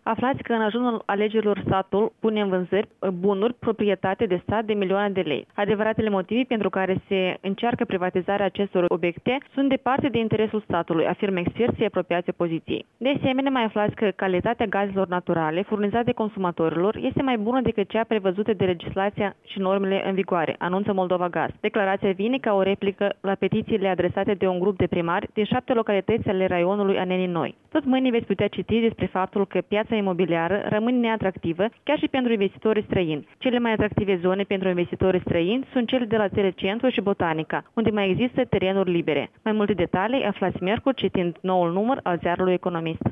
Aflați că în ajunul alegerilor statul pune în vânzări bunuri proprietate de stat de milioane de lei. Adevăratele motive pentru care se încearcă privatizarea acestor obiecte sunt departe de interesul statului, afirmă experții apropiați opoziției. De asemenea, mai aflați că calitatea gazelor naturale furnizate consumatorilor este mai bună decât cea prevăzută de legislația și normele în vigoare, anunță Moldova Gaz. Declarația vine ca o replică la petițiile adresate de un grup de primari din 7 localități ale raionului Anenii Noi. Tot mâine veți putea citi despre faptul că piața imobiliară rămâne neatractivă chiar și pentru investitorii străini. Cele mai atractive zone pentru investitorii străini sunt cele de la Telecentru și Botanica, unde mai există terenuri libere. Mai multe detalii aflați miercuri citind noul număr al ziarului Economist.